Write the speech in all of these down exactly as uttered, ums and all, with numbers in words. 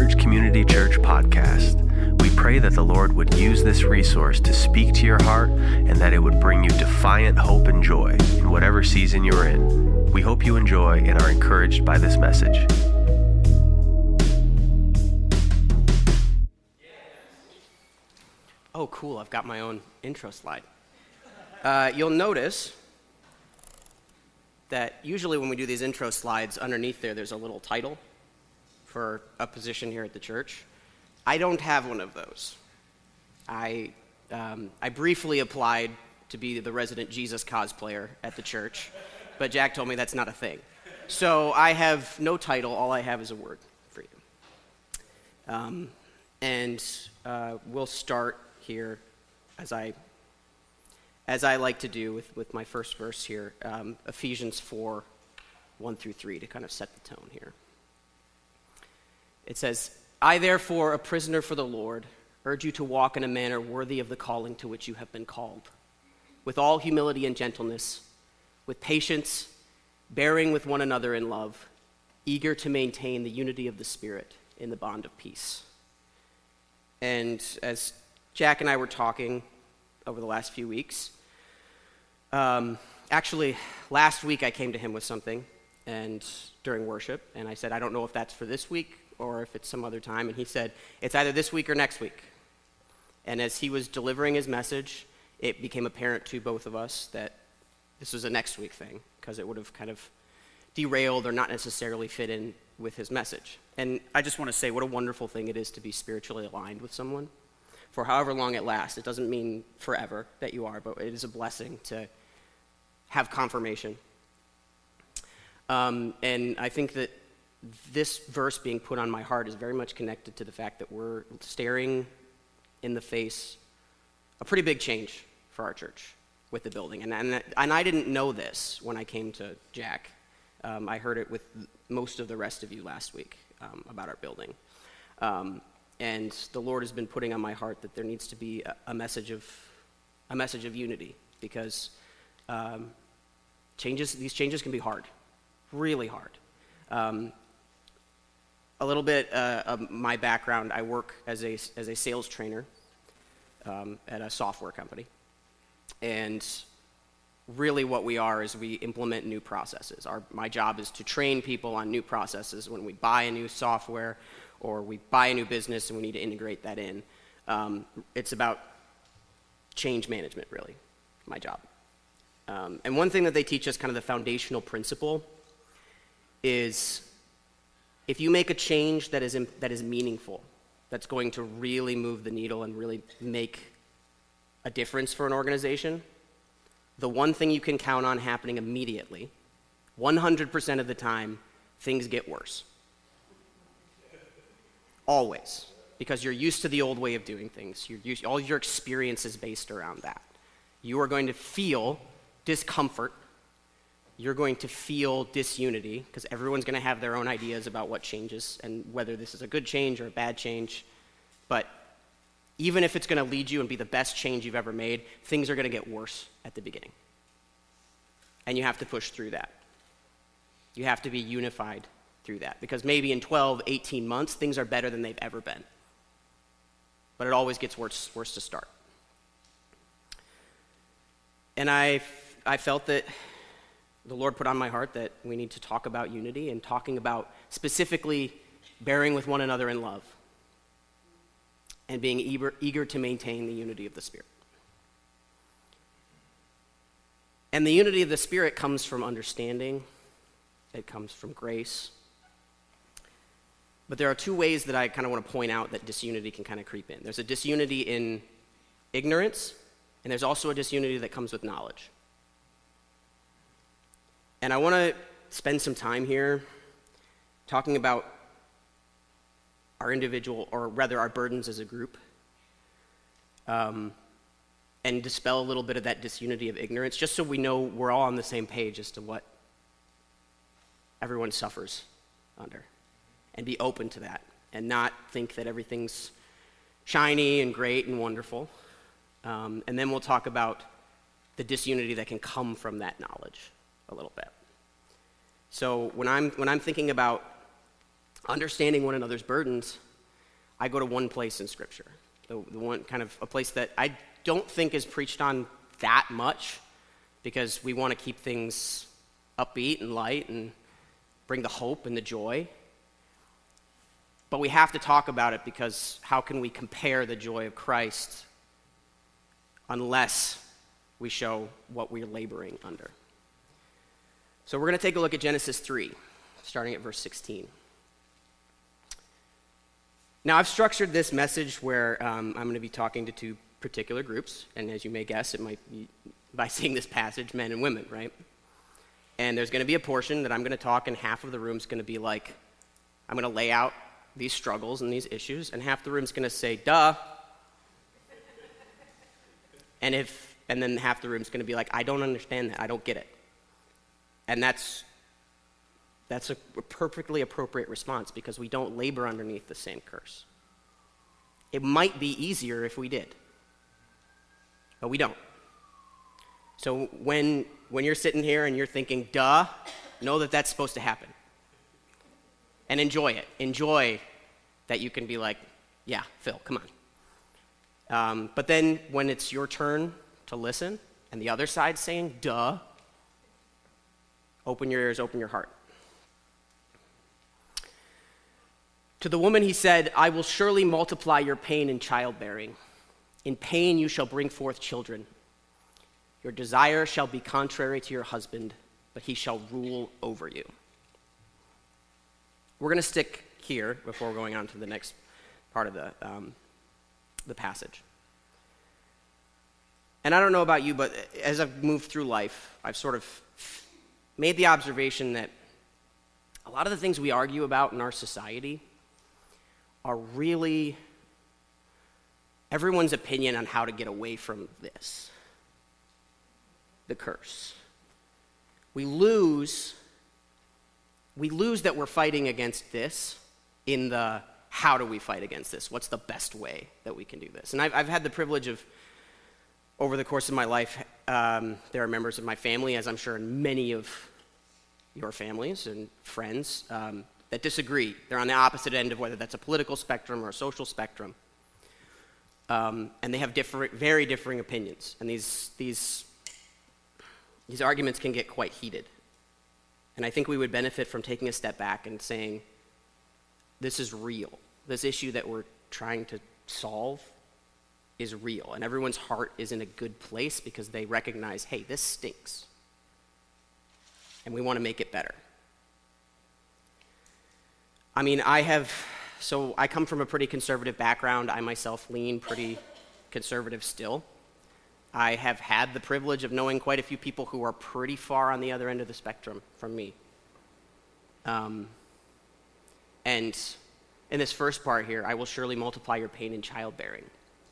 Emerge Community Church podcast. We pray that the Lord would use this resource to speak to your heart and that it would bring you defiant hope and joy in whatever season you're in. We hope you enjoy and are encouraged by this message. Oh, cool, I've got my own intro slide. Uh, you'll notice that usually when we do these intro slides, underneath there, there's a little title for a position here at the church. I don't have one of those. I, um, I briefly applied to be the resident Jesus cosplayer at the church, but Jack told me that's not a thing. So I have no title, all I have is a word for you. Um, and uh, we'll start here as I as I like to do with, with my first verse here, um, Ephesians four, one through three, to kind of set the tone here. It says, I therefore, a prisoner for the Lord, urge you to walk in a manner worthy of the calling to which you have been called, with all humility and gentleness, with patience, bearing with one another in love, eager to maintain the unity of the Spirit in the bond of peace. And as Jack and I were talking over the last few weeks, um, actually, last week I came to him with something and during worship, and I said, I don't know if that's for this week or if it's some other time, and he said, it's either this week or next week. And as he was delivering his message, it became apparent to both of us that this was a next week thing, because it would have kind of derailed or not necessarily fit in with his message. And I just want to say what a wonderful thing it is to be spiritually aligned with someone for however long it lasts. It doesn't mean forever that you are, but it is a blessing to have confirmation. Um, and I think that this verse being put on my heart is very much connected to the fact that we're staring in the face a pretty big change for our church with the building. And, and, and I didn't know this when I came to Jack. Um, I heard it with most of the rest of you last week um, about our building. Um, and the Lord has been putting on my heart that there needs to be a, a message of a message of unity, because um, changes these changes can be hard, really hard. Um, a little bit uh, of my background: I work as a as a sales trainer um, at a software company, and really what we are is we implement new processes. Our, my job is to train people on new processes when we buy a new software or we buy a new business and we need to integrate that in. Um, it's about change management, really, my job. Um, and one thing that they teach us, kind of the foundational principle, is if you make a change that is, that is meaningful, that's going to really move the needle and really make a difference for an organization, the one thing you can count on happening immediately, one hundred percent of the time, things get worse. Always. Because you're used to the old way of doing things. You're used, all your experience is based around that. You are going to feel discomfort. You're going to feel disunity, because everyone's going to have their own ideas about what changes and whether this is a good change or a bad change. But even if it's going to lead you and be the best change you've ever made, things are going to get worse at the beginning. And you have to push through that. You have to be unified through that, because maybe in twelve, eighteen months, things are better than they've ever been. But it always gets worse, worse to start. And I, I felt that the Lord put on my heart that we need to talk about unity, and talking about specifically bearing with one another in love and being eager, eager to maintain the unity of the Spirit. And the unity of the Spirit comes from understanding. It comes from grace. But there are two ways that I kind of want to point out that disunity can kind of creep in. There's a disunity in ignorance, and there's also a disunity that comes with knowledge. And I want to spend some time here talking about our individual, or rather our burdens as a group, um, and dispel a little bit of that disunity of ignorance, just so we know we're all on the same page as to what everyone suffers under, and be open to that, and not think that everything's shiny and great and wonderful. Um, and then we'll talk about the disunity that can come from that knowledge a little bit. So when I'm when I'm thinking about understanding one another's burdens, I go to one place in Scripture, the, the one kind of a place that I don't think is preached on that much because we want to keep things upbeat and light and bring the hope and the joy. But we have to talk about it because how can we compare the joy of Christ unless we show what we're laboring under? So we're going to take a look at Genesis three, starting at verse sixteen. Now, I've structured this message where um, I'm going to be talking to two particular groups, and as you may guess, it might be, by seeing this passage, men and women, right? And there's going to be a portion that I'm going to talk, and half of the room's going to be like, I'm going to lay out these struggles and these issues, and half the room's going to say, duh. And if, and then half the room's going to be like, I don't understand that, I don't get it. And that's That's a perfectly appropriate response because we don't labor underneath the same curse. It might be easier if we did, but we don't. So when, when you're sitting here and you're thinking, duh, know that that's supposed to happen. And enjoy it. Enjoy that you can be like, yeah, Phil, come on. Um, but then when it's your turn to listen and the other side's saying, duh, open your ears, open your heart. To the woman he said, I will surely multiply your pain in childbearing. In pain you shall bring forth children. Your desire shall be contrary to your husband, but he shall rule over you. We're going to stick here before going on to the next part of the, um, the passage. And I don't know about you, but as I've moved through life, I've sort of made the observation that a lot of the things we argue about in our society are really everyone's opinion on how to get away from this, the curse. We lose, we lose that we're fighting against this in the how do we fight against this? What's the best way that we can do this? And I've, I've had the privilege of, over the course of my life, um, there are members of my family, as I'm sure in many of your families and friends, um, that disagree. They're on the opposite end of whether that's a political spectrum or a social spectrum. Um, and they have different, very differing opinions. And these, these, these arguments can get quite heated. And I think we would benefit from taking a step back and saying, this is real. This issue that we're trying to solve is real. And everyone's heart is in a good place because they recognize, hey, this stinks. And we want to make it better. I mean, I have, so I come from a pretty conservative background. I myself lean pretty conservative still. I have had the privilege of knowing quite a few people who are pretty far on the other end of the spectrum from me. Um, and in this first part here, I will surely multiply your pain in childbearing.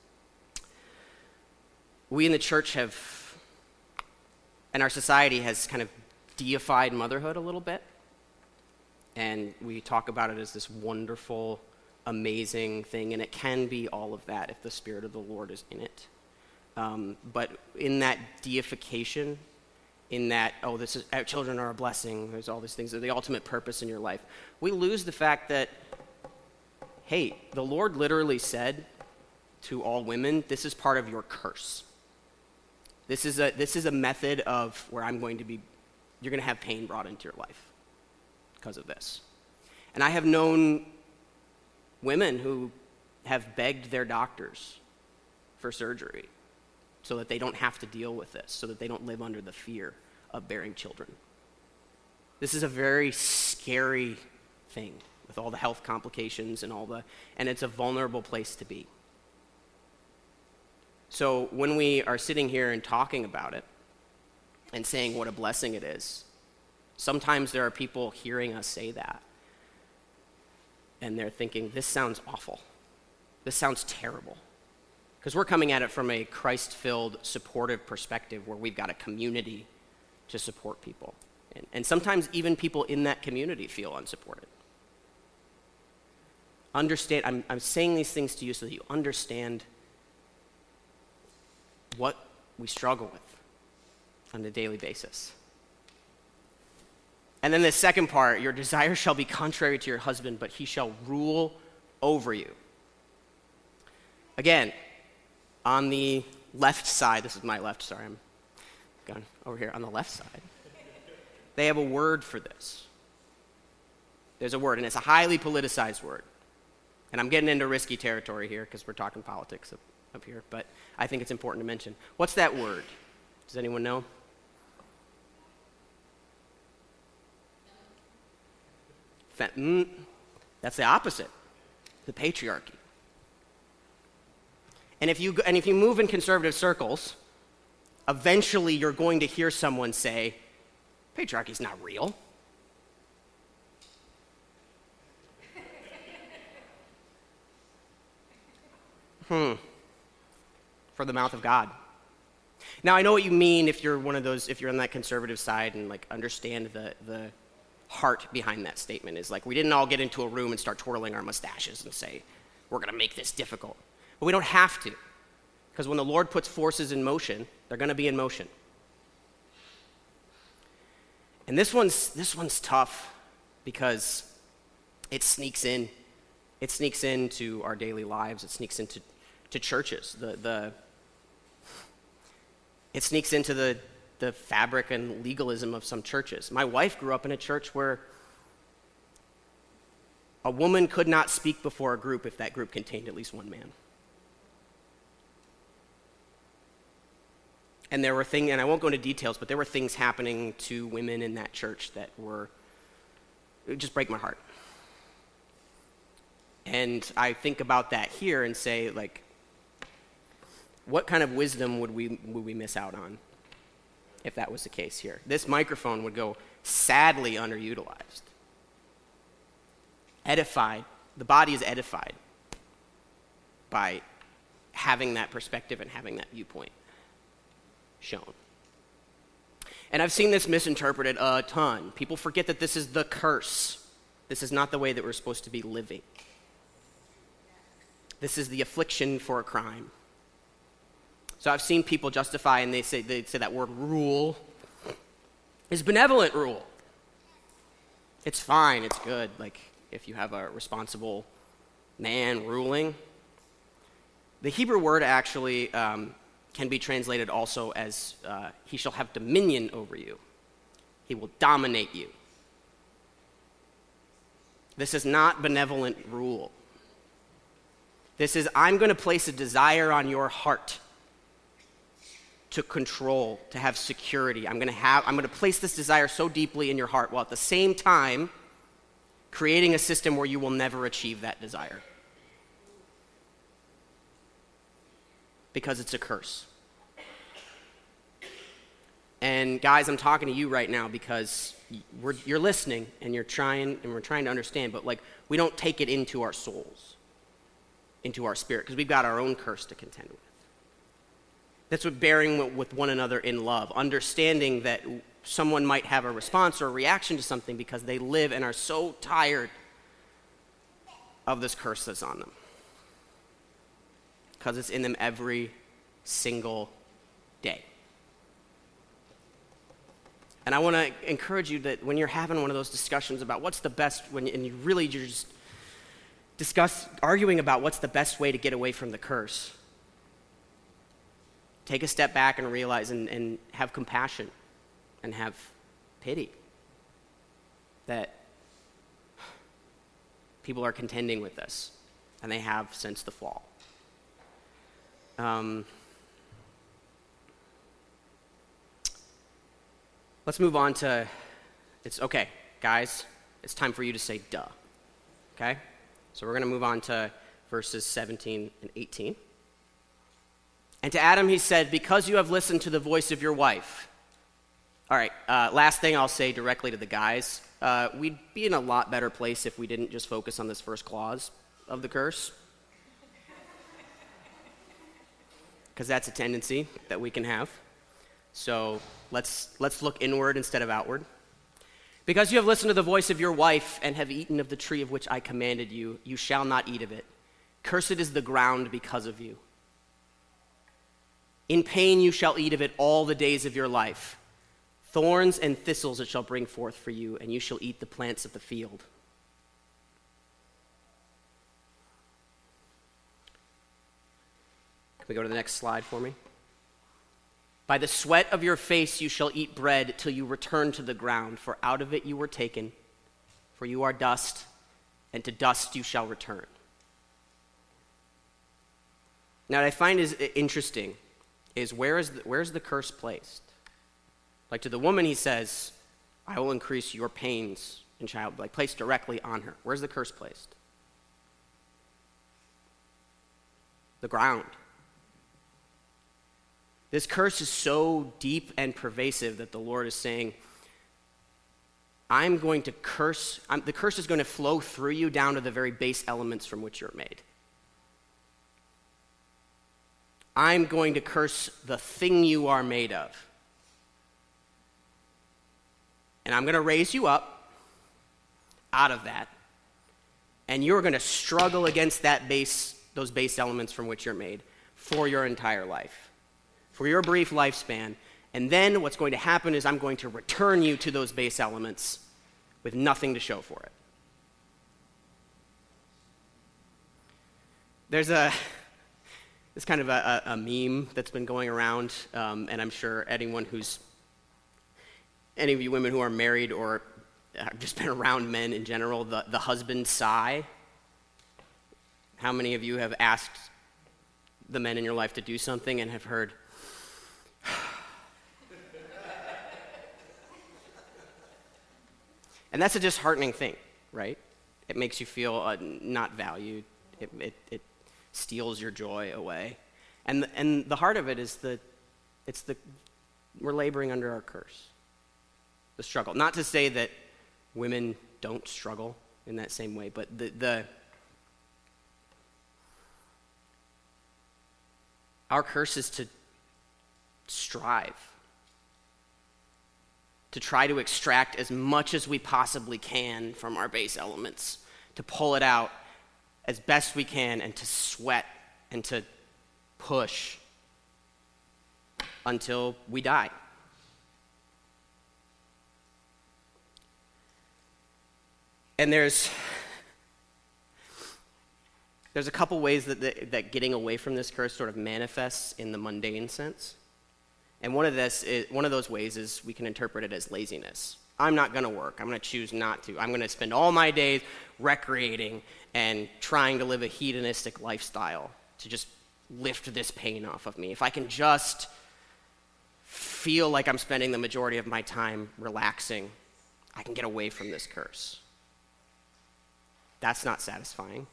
We in the church have, and our society has kind of deified motherhood a little bit. And we talk about it as this wonderful, amazing thing, and it can be all of that if the Spirit of the Lord is in it. Um, but in that deification, in that, oh, this is, uh, children are a blessing, there's all these things, they're the ultimate purpose in your life, we lose the fact that, hey, the Lord literally said to all women, this is part of your curse. This is a, this is a method of where I'm going to be, you're going to have pain brought into your life because of this. And I have known women who have begged their doctors for surgery so that they don't have to deal with this, so that they don't live under the fear of bearing children. This is a very scary thing with all the health complications and all the, and it's a vulnerable place to be. So when we are sitting here and talking about it and saying what a blessing it is, sometimes there are people hearing us say that, and they're thinking, this sounds awful. This sounds terrible. Because we're coming at it from a Christ-filled, supportive perspective where we've got a community to support people. And, and sometimes even people in that community feel unsupported. Understand, I'm, I'm saying these things to you so that you understand what we struggle with on a daily basis. And then the second part, your desire shall be contrary to your husband, but he shall rule over you. Again, on the left side, this is my left, sorry, I'm going over here, on the left side, they have a word for this. There's a word, and it's a highly politicized word. And I'm getting into risky territory here because we're talking politics up, up here, but I think it's important to mention. What's that word? Does anyone know? Fe- mm, that's the opposite, the patriarchy. And if you and if you move in conservative circles, eventually you're going to hear someone say, patriarchy's not real. Hmm. For the mouth of God. Now, I know what you mean if you're one of those, if you're on that conservative side and like understand the the heart behind that statement is like, we didn't all get into a room and start twirling our mustaches and say, we're going to make this difficult. But we don't have to, because when the Lord puts forces in motion, they're going to be in motion. And this one's this one's tough because it sneaks in. It sneaks into our daily lives. It sneaks into to churches. The the it sneaks into the the fabric and legalism of some churches. My wife grew up in a church where a woman could not speak before a group if that group contained at least one man. And there were things, and I won't go into details, but there were things happening to women in that church that were, it would just break my heart. And I think about that here and say, like, what kind of wisdom would we would we miss out on if that was the case here? This microphone would go sadly underutilized. Edified, the body is edified by having that perspective and having that viewpoint shown. And I've seen this misinterpreted a ton. People forget that this is the curse. This is not the way that we're supposed to be living. This is the affliction for a crime. So I've seen people justify, and they say they say that word rule is benevolent rule. It's fine, it's good, like if you have a responsible man ruling. The Hebrew word actually um, can be translated also as uh, he shall have dominion over you. He will dominate you. This is not benevolent rule. This is, I'm going to place a desire on your heart to control, to have security. I'm going to have, I'm going to place this desire so deeply in your heart while at the same time creating a system where you will never achieve that desire. Because it's a curse. And guys, I'm talking to you right now because we're, you're listening and you're trying, and we're trying to understand, but like we don't take it into our souls, into our spirit, because we've got our own curse to contend with. That's what bearing with one another in love, understanding that someone might have a response or a reaction to something because they live and are so tired of this curse that's on them. Because it's in them every single day. And I want to encourage you that when you're having one of those discussions about what's the best, when and you really you're just discuss arguing about what's the best way to get away from the curse, take a step back and realize and, and have compassion and have pity that people are contending with this, and they have since the fall. Um, let's move on to, it's okay, guys, it's time for you to say duh, okay? So we're going to move on to verses seventeen and eighteen. And to Adam he said, because you have listened to the voice of your wife. All right, uh, last thing I'll say directly to the guys. Uh, we'd be in a lot better place if we didn't just focus on this first clause of the curse. Because that's a tendency that we can have. So let's let's look inward instead of outward. Because you have listened to the voice of your wife and have eaten of the tree of which I commanded you, you shall not eat of it. Cursed is the ground because of you. In pain you shall eat of it all the days of your life. Thorns and thistles it shall bring forth for you, and you shall eat the plants of the field. we go to the next slide for me? By the sweat of your face you shall eat bread till you return to the ground, for out of it you were taken, for you are dust, and to dust you shall return. Now, what I find is interesting is where is the, where is the curse placed? Like to the woman, he says, I will increase your pains in child, like placed directly on her. Where's the curse placed? The ground. This curse is so deep and pervasive that the Lord is saying, I'm going to curse, I'm, the curse is going to flow through you down to the very base elements from which you're made. I'm going to curse the thing you are made of. And I'm going to raise you up out of that. And you're going to struggle against that base, those base elements from which you're made for your entire life, for your brief lifespan. And then what's going to happen is I'm going to return you to those base elements with nothing to show for it. There's a, it's kind of a, a, a meme that's been going around, um, and I'm sure anyone who's, any of you women who are married or have just been around men in general, the, the husband sigh. How many of you have asked the men in your life to do something and have heard, and that's a disheartening thing, right? It makes you feel uh, not valued. It, it, it steals your joy away. And the, and the heart of it is the, it's the, we're laboring under our curse, the struggle. Not to say that women don't struggle in that same way, but the, the our curse is to strive, to try to extract as much as we possibly can from our base elements, to pull it out as best we can, and to sweat and to push until we die. And there's there's a couple ways that, the, that getting away from this curse sort of manifests in the mundane sense. And one of this is, one of those ways is we can interpret it as laziness. I'm not going to work. I'm going to choose not to. I'm going to spend all my days recreating and trying to live a hedonistic lifestyle to just lift this pain off of me. If I can just feel like I'm spending the majority of my time relaxing, I can get away from this curse. That's not satisfying.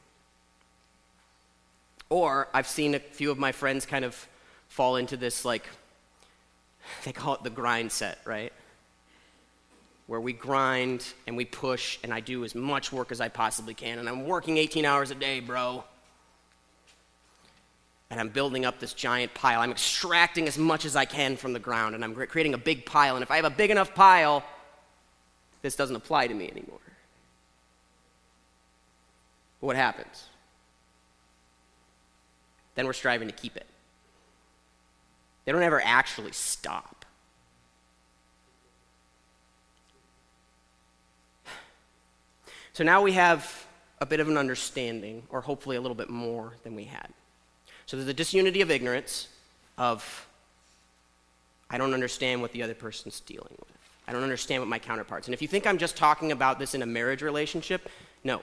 Or I've seen a few of my friends kind of fall into this, like, they call it the grind set, right? Where we grind and we push and I do as much work as I possibly can, and I'm working eighteen hours a day, bro. And I'm building up this giant pile. I'm extracting as much as I can from the ground, and I'm creating a big pile. And if I have a big enough pile, this doesn't apply to me anymore. But what happens? Then we're striving to keep it. They don't ever actually stop. So now we have a bit of an understanding, or hopefully a little bit more than we had. So there's a disunity of ignorance of, I don't understand what the other person's dealing with. I don't understand what my counterparts. And if you think I'm just talking about this in a marriage relationship, no.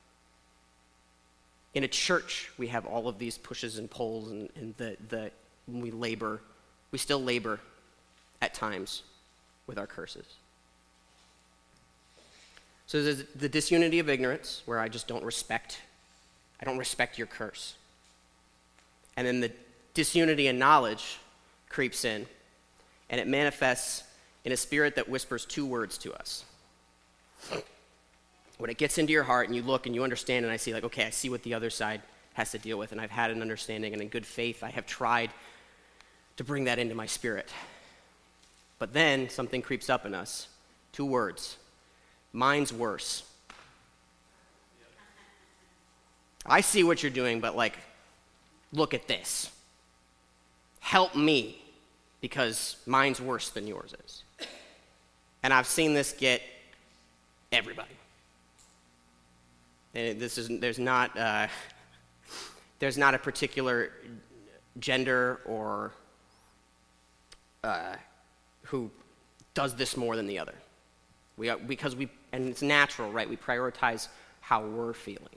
In a church, we have all of these pushes and pulls, and, and the, the we labor, we still labor at times with our curses. So there's the disunity of ignorance, where I just don't respect, I don't respect your curse. And then the disunity in knowledge creeps in, and it manifests in a spirit that whispers two words to us. When it gets into your heart and you look and you understand, and I see like, okay, I see what the other side has to deal with, and I've had an understanding, and in good faith I have tried to bring that into my spirit. But then something creeps up in us. Two words. Mine's worse. I see what you're doing, but like, look at this. Help me, because mine's worse than yours is. And I've seen this get everybody. And this is there's not uh, there's not a particular gender or uh, who does this more than the other. We are, because we, and it's natural, right? We prioritize how we're feeling.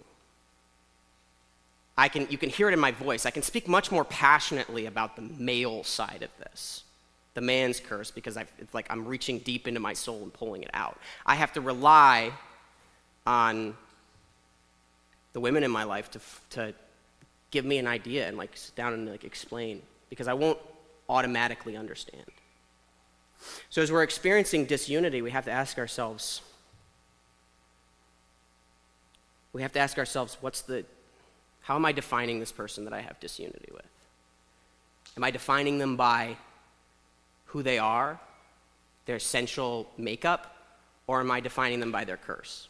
I can, you can hear it in my voice. I can speak much more passionately about the male side of this, the man's curse, because I've, it's like I'm reaching deep into my soul and pulling it out. I have to rely on the women in my life to to give me an idea and like sit down and like explain, because I won't automatically understand. So as we're experiencing disunity, we have to ask ourselves, we have to ask ourselves, what's the, how am I defining this person that I have disunity with? Am I defining them by who they are, their essential makeup, or am I defining them by their curse?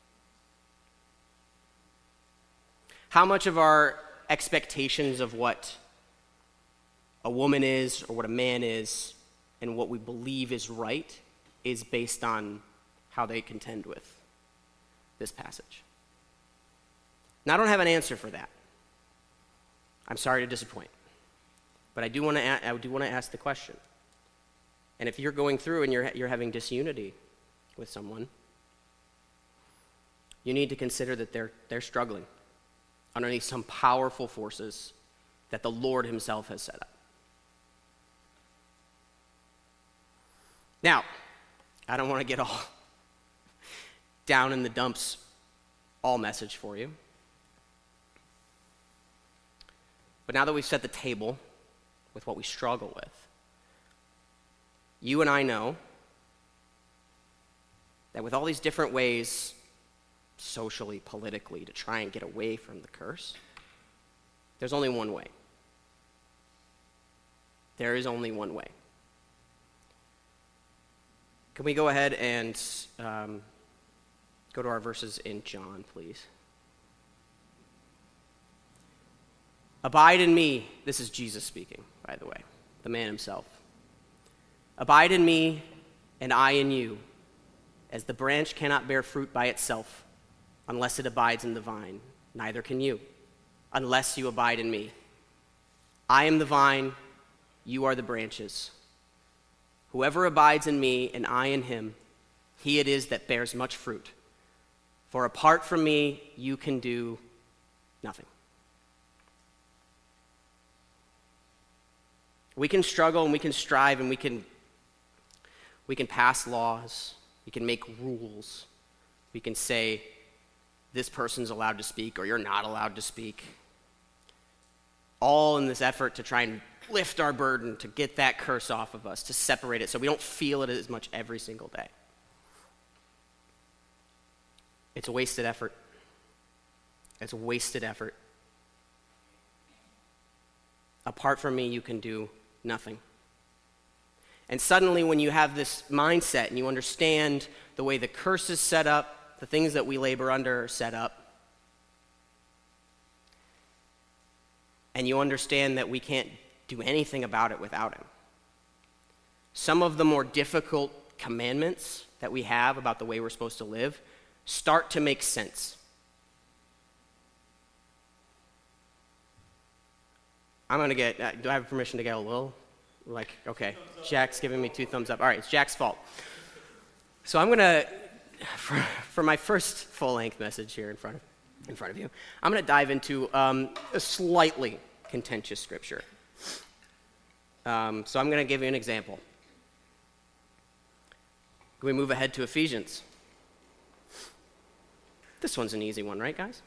How much of our expectations of what a woman is or what a man is and what we believe is right is based on how they contend with this passage? Now, I don't have an answer for that. I'm sorry to disappoint. But I do want to I do want to ask the question. And if you're going through and you're you're having disunity with someone, you need to consider that they're they're struggling underneath some powerful forces that the Lord himself has set up. Now, I don't want to get all down in the dumps all message for you. But now that we've set the table with what we struggle with, you and I know that with all these different ways, socially, politically, to try and get away from the curse, there's only one way. There is only one way. Can we go ahead and um, go to our verses in John, please? Abide in me. This is Jesus speaking, by the way, the man himself. Abide in me, and I in you, as the branch cannot bear fruit by itself unless it abides in the vine. Neither can you, unless you abide in me. I am the vine, you are the branches. Whoever abides in me and I in him, he it is that bears much fruit. For apart from me, you can do nothing. We can struggle and we can strive and we can we can pass laws, we can make rules, we can say this person's allowed to speak or you're not allowed to speak. All in this effort to try and lift our burden, to get that curse off of us, to separate it so we don't feel it as much every single day. It's a wasted effort. It's a wasted effort. Apart from me, you can do nothing. And suddenly when you have this mindset and you understand the way the curse is set up, the things that we labor under are set up, and you understand that we can't do anything about it without him. Some of the more difficult commandments that we have about the way we're supposed to live start to make sense. I'm going to get, uh, do I have permission to get a little? Like, okay, Jack's giving me two thumbs up. All right, it's Jack's fault. So I'm going to, for, for my first full-length message here in front of, in front of you, I'm going to dive into um, a slightly contentious scripture. Um, so I'm going to give you an example. Can we move ahead to Ephesians? This one's an easy one, right, guys?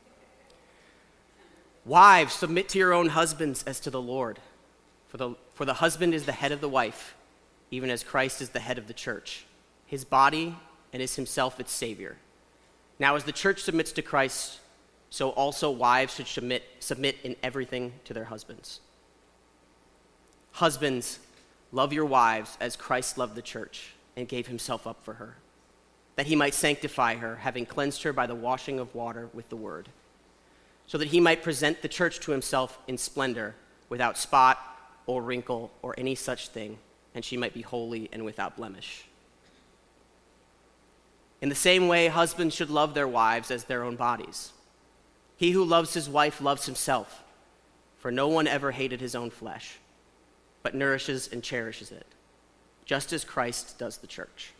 Wives, submit to your own husbands as to the Lord. For the, for the husband is the head of the wife, even as Christ is the head of the church, his body, and is himself its Savior. Now as the church submits to Christ, so also wives should submit, submit in everything to their husbands. Husbands, love your wives as Christ loved the church and gave himself up for her, that he might sanctify her, having cleansed her by the washing of water with the word, so that he might present the church to himself in splendor, without spot or wrinkle or any such thing, and she might be holy and without blemish. In the same way, husbands should love their wives as their own bodies. He who loves his wife loves himself. For no one ever hated his own flesh, but nourishes and cherishes it, just as Christ does the church.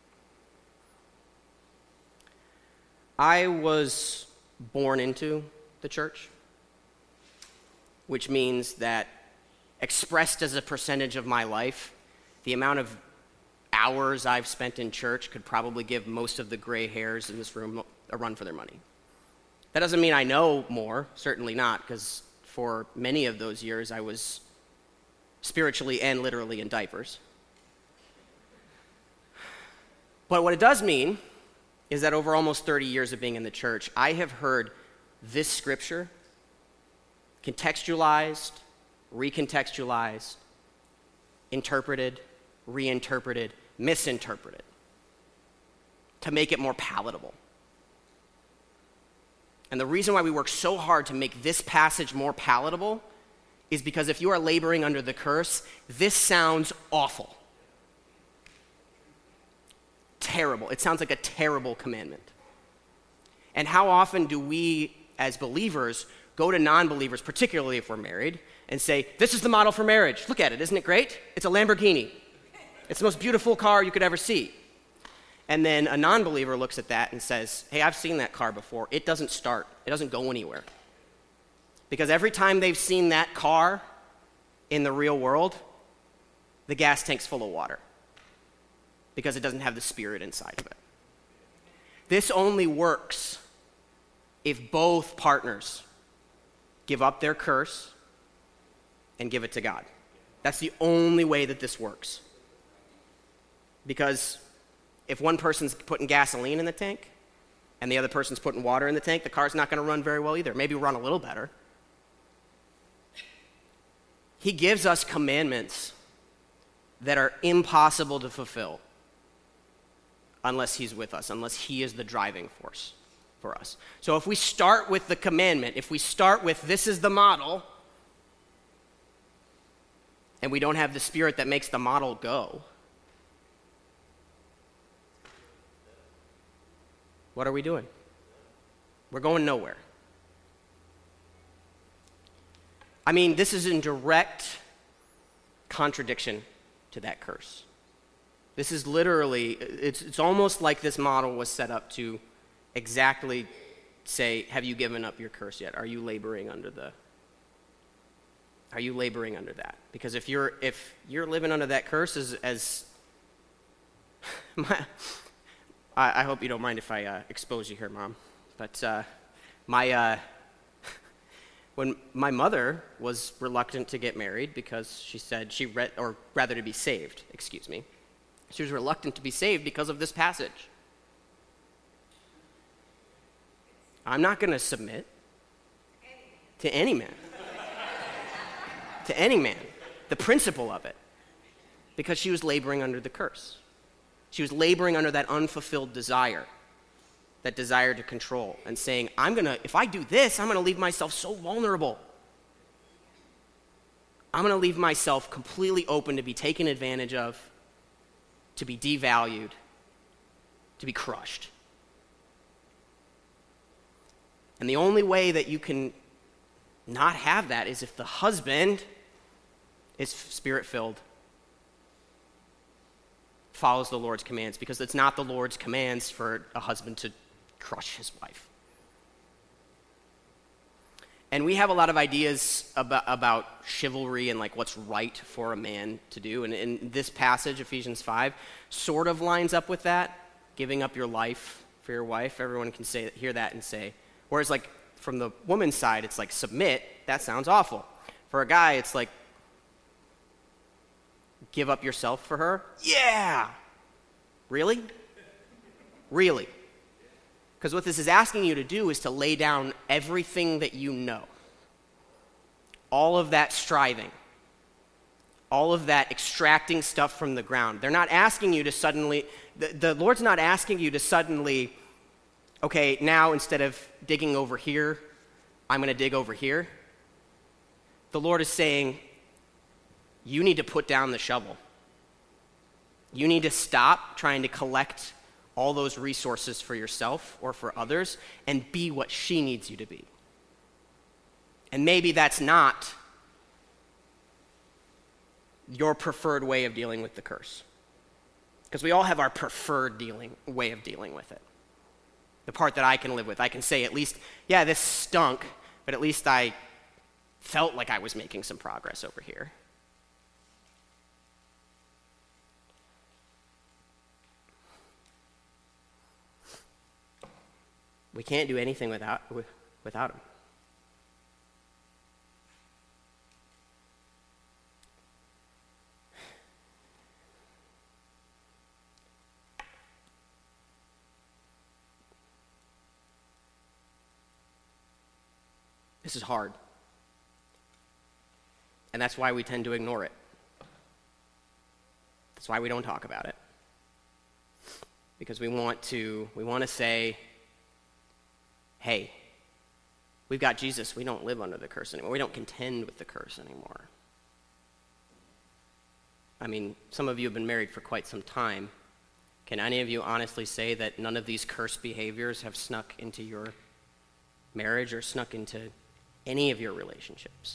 I was born into the church, which means that expressed as a percentage of my life, the amount of hours I've spent in church could probably give most of the gray hairs in this room a run for their money. That doesn't mean I know more, certainly not, because for many of those years I was spiritually and literally in diapers. But what it does mean is that over almost thirty years of being in the church, I have heard this scripture contextualized, recontextualized, interpreted, reinterpreted, misinterpreted to make it more palatable. And the reason why we work so hard to make this passage more palatable is because if you are laboring under the curse, this sounds awful. Terrible. It sounds like a terrible commandment. And how often do we, as believers, go to non-believers, particularly if we're married, and say, this is the model for marriage. Look at it. Isn't it great? It's a Lamborghini. It's the most beautiful car you could ever see. And then a non-believer looks at that and says, hey, I've seen that car before. It doesn't start. It doesn't go anywhere. Because every time they've seen that car in the real world, the gas tank's full of water. Because it doesn't have the spirit inside of it. This only works if both partners give up their curse and give it to God. That's the only way that this works. Because if one person's putting gasoline in the tank and the other person's putting water in the tank, the car's not going to run very well either. Maybe run a little better. He gives us commandments that are impossible to fulfill unless he's with us, unless he is the driving force for us. So if we start with the commandment, if we start with this is the model, and we don't have the spirit that makes the model go, what are we doing? We're going nowhere. I mean, this is in direct contradiction to that curse. This is literally, it's, it's almost like this model was set up to exactly say, have you given up your curse yet? Are you laboring under the, are you laboring under that? Because if you're, if you're living under that curse as, as my, I, I hope you don't mind if I uh, expose you here, Mom, but uh, my, uh, when my mother was reluctant to get married because she said she read, or rather to be saved, excuse me, she was reluctant to be saved because of this passage. I'm not going to submit to any man. to any man. The principle of it. Because she was laboring under the curse. She was laboring under that unfulfilled desire. That desire to control. And saying, I'm going to, if I do this, I'm going to leave myself so vulnerable. I'm going to leave myself completely open to be taken advantage of, to be devalued, to be crushed. And the only way that you can not have that is if the husband is spirit-filled, follows the Lord's commands, because it's not the Lord's commands for a husband to crush his wife. And we have a lot of ideas about, about chivalry and like what's right for a man to do. And in this passage, Ephesians five, sort of lines up with that, giving up your life for your wife. Everyone can say hear that and say, whereas like from the woman's side, it's like submit. That sounds awful. For a guy, it's like give up yourself for her. Yeah. Really? Really? Because what this is asking you to do is to lay down everything that you know. All of that striving. All of that extracting stuff from the ground. They're not asking you to suddenly, the, the Lord's not asking you to suddenly, okay, now instead of digging over here, I'm going to dig over here. The Lord is saying, you need to put down the shovel. You need to stop trying to collect all those resources for yourself or for others and be what she needs you to be. And maybe that's not your preferred way of dealing with the curse. Because we all have our preferred dealing way of dealing with it. The part that I can live with. I can say at least, yeah, this stunk, but at least I felt like I was making some progress over here. We can't do anything without, without him. This is hard. And that's why we tend to ignore it. That's why we don't talk about it. Because we want to, we want to say, hey, we've got Jesus. We don't live under the curse anymore. We don't contend with the curse anymore. I mean, some of you have been married for quite some time. Can any of you honestly say that none of these cursed behaviors have snuck into your marriage or snuck into any of your relationships?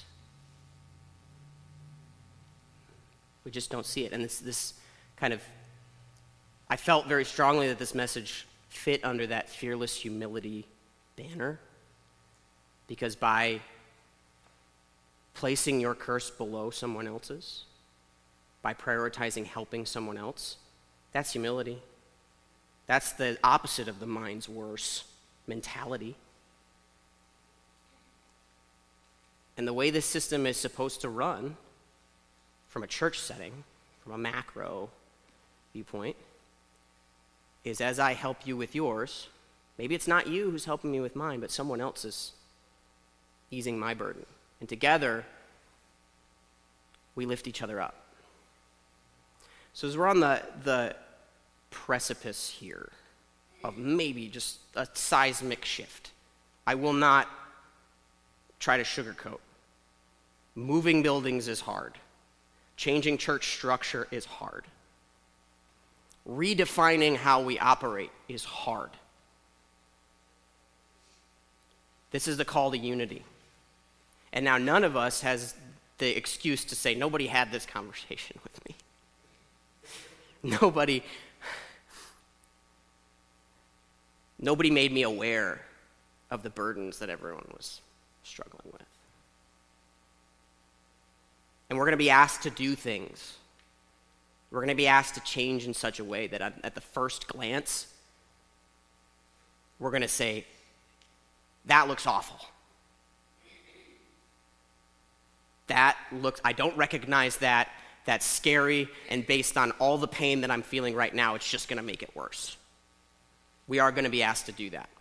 We just don't see it. And this, this kind of, I felt very strongly that this message fit under that fearless humility banner, because by placing your curse below someone else's, by prioritizing helping someone else, that's humility. That's the opposite of the mine's worse mentality. And the way this system is supposed to run, from a church setting, from a macro viewpoint, is as I help you with yours, maybe it's not you who's helping me with mine, but someone else is easing my burden. And together, we lift each other up. So as we're on the, the precipice here of maybe just a seismic shift, I will not try to sugarcoat. Moving buildings is hard. Changing church structure is hard. Redefining how we operate is hard. This is the call to unity. And now none of us has the excuse to say, nobody had this conversation with me. Nobody, nobody made me aware of the burdens that everyone was struggling with. And we're going to be asked to do things. We're going to be asked to change in such a way that at the first glance, we're going to say, that looks awful. That looks, I don't recognize that. That's scary, and based on all the pain that I'm feeling right now, it's just going to make it worse. We are going to be asked to do that.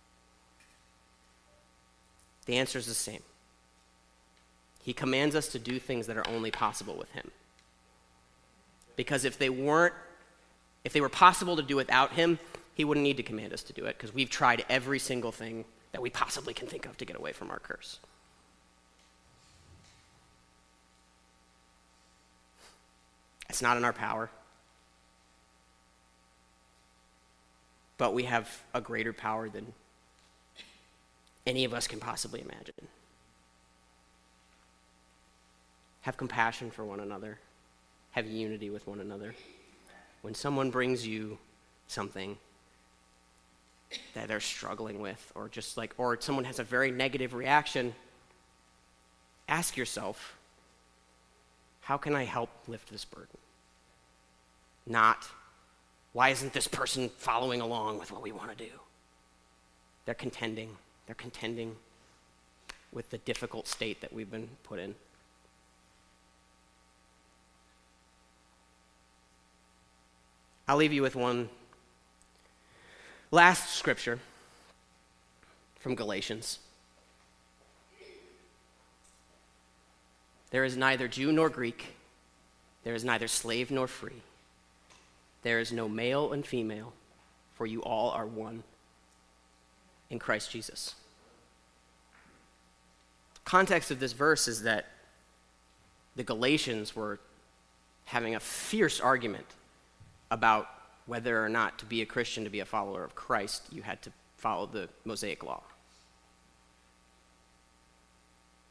The answer is the same. He commands us to do things that are only possible with him. Because if they weren't, if they were possible to do without him, he wouldn't need to command us to do it, because we've tried every single thing that we possibly can think of to get away from our curse. It's not in our power. But we have a greater power than any of us can possibly imagine. Have compassion for one another. Have unity with one another. When someone brings you something that they're struggling with, or just like, or someone has a very negative reaction, ask yourself, how can I help lift this burden? Not, why isn't this person following along with what we want to do? They're contending. They're contending with the difficult state that we've been put in. I'll leave you with one last scripture from Galatians. There is neither Jew nor Greek. There is neither slave nor free. There is no male and female, for you all are one in Christ Jesus. The context of this verse is that the Galatians were having a fierce argument about whether or not to be a Christian, to be a follower of Christ, you had to follow the Mosaic law.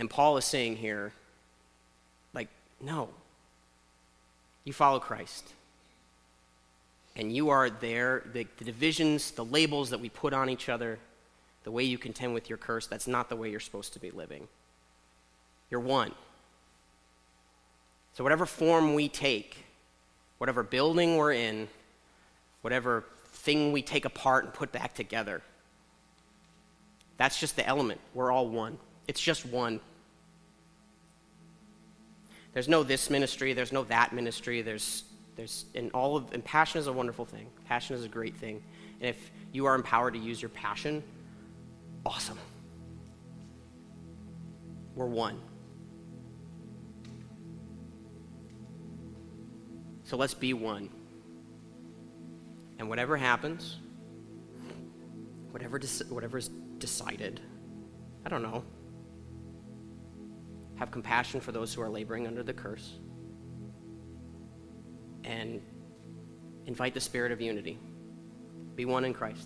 And Paul is saying here, like, no. You follow Christ. And you are there, the, the divisions, the labels that we put on each other, the way you contend with your curse, that's not the way you're supposed to be living. You're one. So whatever form we take, whatever building we're in, whatever thing we take apart and put back together, that's just the element. We're all one. It's just one. There's no this ministry, there's no that ministry, there's there's in all of and passion is a wonderful thing. Passion is a great thing. And if you are empowered to use your passion, awesome. We're one. So let's be one. And whatever happens, whatever de- whatever's decided, I don't know. Have compassion for those who are laboring under the curse. And invite the spirit of unity. Be one in Christ.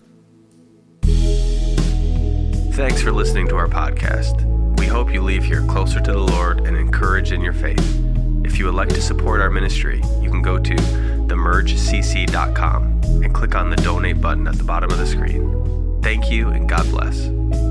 Thanks for listening to our podcast. We hope you leave here closer to the Lord and encouraged in your faith. If you would like to support our ministry, you can go to the merge c c dot com and click on the donate button at the bottom of the screen. Thank you and God bless.